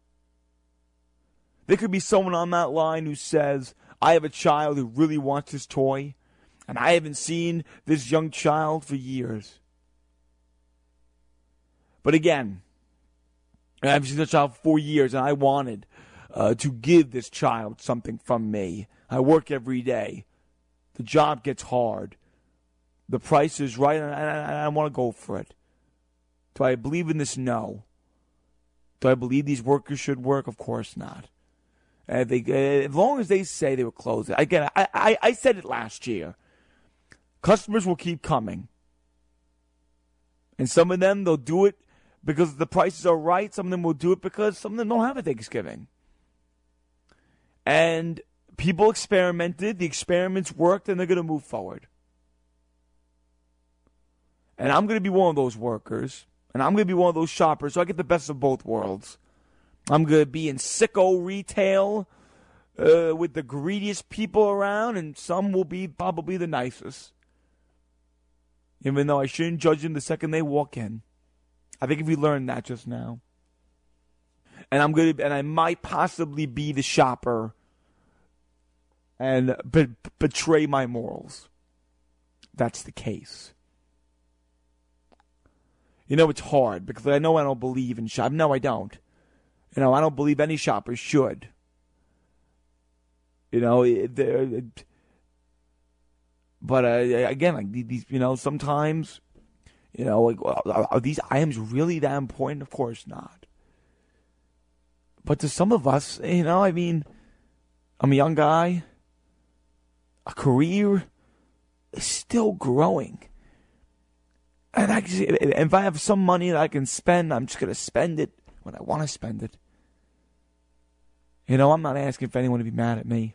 There could be someone on that line who says, "I have a child who really wants this toy, and I haven't seen this young child for years." But again, I've seen this child for four years, and I wanted uh, to give this child something from me. I work every day. The job gets hard. The price is right, and I, I, I want to go for it. Do I believe in this? No. Do I believe these workers should work? Of course not. Uh, they, uh, as long as they say they will close it. Again, I, I, I said it last year. Customers will keep coming. And some of them, they'll do it because the prices are right. Some of them will do it because some of them don't have a Thanksgiving. And people experimented. The experiments worked, and they're going to move forward. And I'm going to be one of those workers. And I'm going to be one of those shoppers, so I get the best of both worlds. I'm going to be in sicko retail uh, with the greediest people around, and some will be probably the nicest. Even though I shouldn't judge them the second they walk in. I think if we learned that just now. And I'm going to, and I might possibly be the shopper and be, betray my morals. That's the case. You know, it's hard because I know I don't believe in shop. No, I don't. You know, I don't believe any shopper should. You know, it, it, but uh, again, like these, you know, sometimes. You know, like, are these items really that important? Of course not. But to some of us, you know, I mean, I'm a young guy. A career is still growing. And I, if I have some money that I can spend, I'm just going to spend it when I want to spend it. You know, I'm not asking for anyone to be mad at me.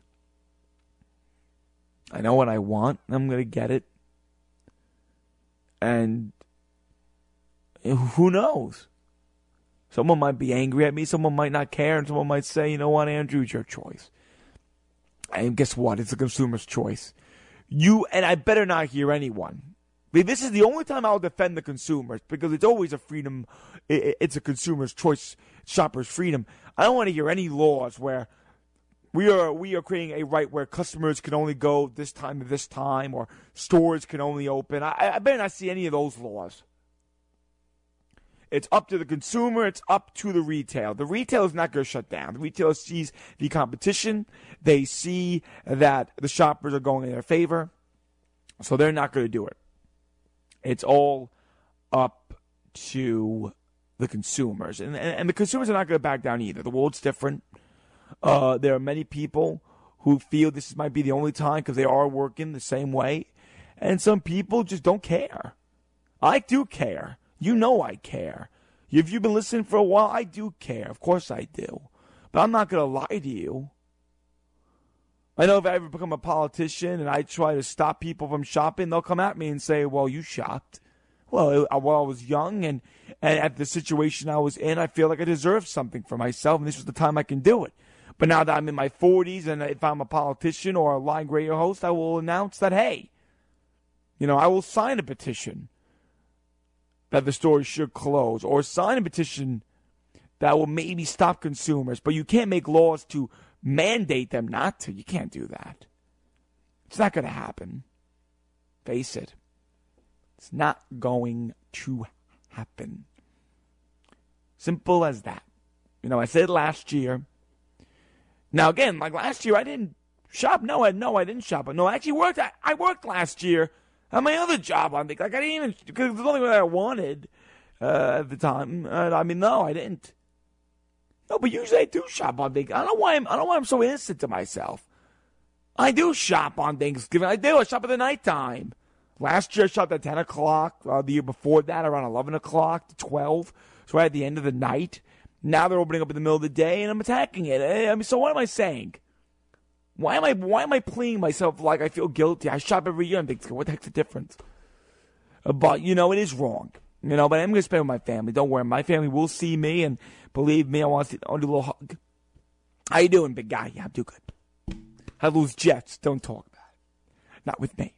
I know what I want, and I'm going to get it. And who knows? Someone might be angry at me, someone might not care, and someone might say, you know what, Andrew, it's your choice. And guess what? It's the consumer's choice. You, and I better not hear anyone. This is the only time I'll defend the consumers, because it's always a freedom, it's a consumer's choice, shopper's freedom. I don't want to hear any laws where we are we are creating a right where customers can only go this time to this time, or stores can only open. I, I better not see any of those laws. It's up to the consumer. It's up to the retail. The retail is not going to shut down. The retailer sees the competition. They see that the shoppers are going in their favor, so they're not going to do it. It's all up to the consumers. And, and, and the consumers are not going to back down either. The world's different. Uh, there are many people who feel this might be the only time because they are working the same way. And some people just don't care. I do care. You know I care. If you've been listening for a while, I do care. Of course I do. But I'm not going to lie to you. I know if I ever become a politician and I try to stop people from shopping, they'll come at me and say, well, you shopped. Well, while I was young and, and at the situation I was in, I feel like I deserved something for myself, and this was the time I can do it. But now that I'm in my forties, and if I'm a politician or a line radio host, I will announce that, hey, you know, I will sign a petition that the store should close, or sign a petition that will maybe stop consumers, but you can't make laws to mandate them not to. You can't do that. It's not going to happen. Face it. It's not going to happen. Simple as that. You know, I said last year. Now, again, like last year, I didn't shop. No, I no, I didn't shop. No, I actually worked. I, I worked last year on my other job. I think, like, I didn't even, because there's nothing that I wanted uh, at the time. Uh, I mean, no, I didn't. No, but usually I do shop on Thanksgiving. I don't know why I'm. I don't know why I'm so innocent to myself. I do shop on Thanksgiving. I do. I shop at the nighttime. Last year I shopped at ten o'clock. Uh, the year before that, around eleven o'clock to twelve. So right at the end of the night. Now they're opening up in the middle of the day, and I'm attacking it. I mean, so what am I saying? Why am I? Why am I playing myself like I feel guilty? I shop every year on Thanksgiving. What the heck's the difference? Uh, but you know, it is wrong. You know, but I'm going to spend with my family. Don't worry. My family will see me, and believe me, I want to see, I want to do a little hug. How you doing, big guy? Yeah, I'm doing good. I lose jets. Don't talk about it. Not with me.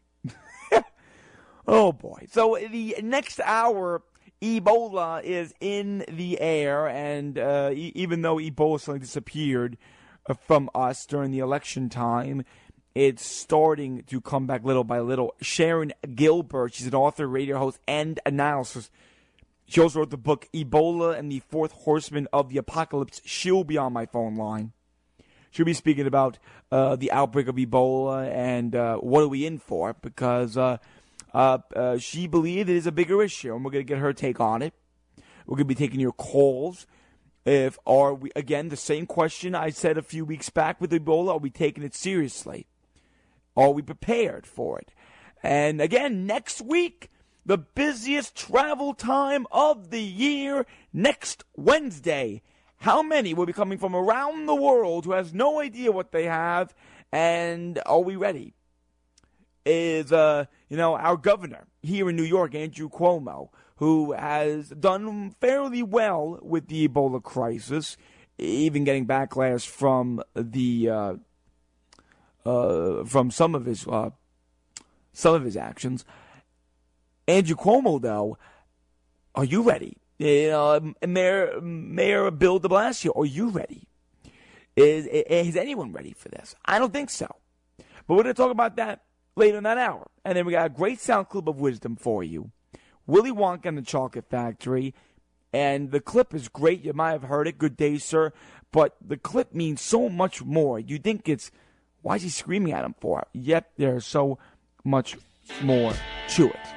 Oh, boy. So the next hour, Ebola is in the air, and uh, e- even though Ebola suddenly disappeared uh, from us during the election time, it's starting to come back little by little. Sharon Gilbert, she's an author, radio host, and analyst. She also wrote the book Ebola and the Fourth Horseman of the Apocalypse. She'll be on my phone line. She'll be speaking about uh, the outbreak of Ebola and uh, what are we in for, because uh, uh, uh, she believes it is a bigger issue, and we're going to get her take on it. We're going to be taking your calls. If are we, again, the same question I said a few weeks back with Ebola, are we taking it seriously? Are we prepared for it? And again, next week, the busiest travel time of the year, next Wednesday. How many will be coming from around the world who has no idea what they have? And are we ready? Is, uh, you know, our governor here in New York, Andrew Cuomo, who has done fairly well with the Ebola crisis, even getting backlash from the uh, uh, from some of his uh, some of his actions. Andrew Cuomo, though, are you ready? You know, Mayor Mayor Bill de Blasio, are you ready? Is is anyone ready for this? I don't think so. But we're going to talk about that later in that hour. And then we got a great sound clip of wisdom for you. Willy Wonka and the Chocolate Factory. And the clip is great. You might have heard it. Good day, sir. But the clip means so much more. You think it's, why is he screaming at him for? Yet there's so much more to it.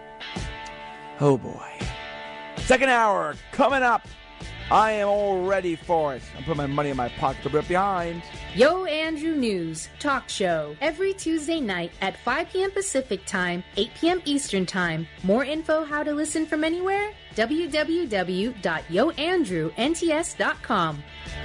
Oh, boy. Second hour coming up. I am all ready for it. I'm putting my money in my pocket to be up behind. Yo Andrew News Talk Show every Tuesday night at five p.m. Pacific Time, eight p.m. Eastern Time. More info how to listen from anywhere? w w w dot yo andrew n t s dot com.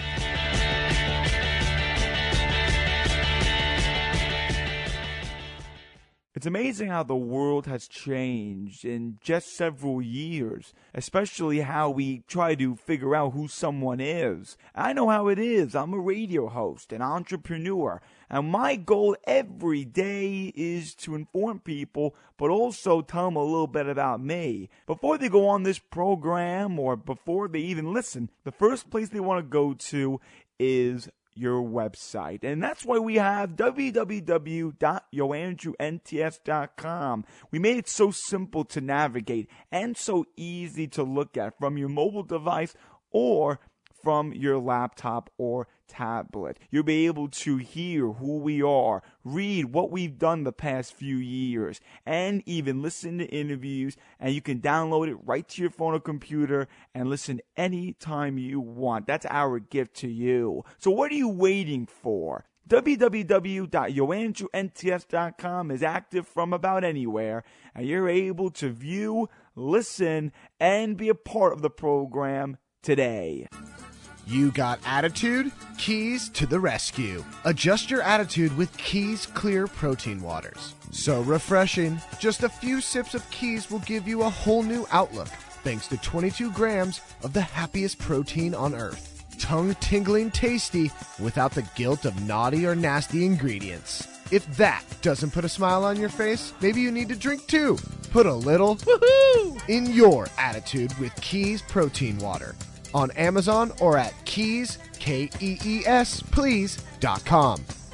It's amazing how the world has changed in just several years, especially how we try to figure out who someone is. I know how it is. I'm a radio host, an entrepreneur, and my goal every day is to inform people, but also tell them a little bit about me. Before they go on this program or before they even listen, the first place they want to go to is your website. And that's why we have w w w dot yo andrew n t s dot com. We made it so simple to navigate and so easy to look at from your mobile device or from your laptop or tablet. You'll be able to hear who we are, read what we've done the past few years, and even listen to interviews, and you can download it right to your phone or computer and listen anytime you want. That's our gift to you. So what are you waiting for? w w w dot yo andrew n t s dot com is active from about anywhere, and you're able to view, listen, and be a part of the program today. You got attitude? Keys to the rescue. Adjust your attitude with Keys Clear Protein Waters. So refreshing, just a few sips of Keys will give you a whole new outlook, thanks to twenty-two grams of the happiest protein on earth. Tongue-tingling tasty without the guilt of naughty or nasty ingredients. If that doesn't put a smile on your face, maybe you need to drink too. Put a little woohoo in your attitude with Keys Protein Water. on Amazon or at keys, K E E S, please, dot com.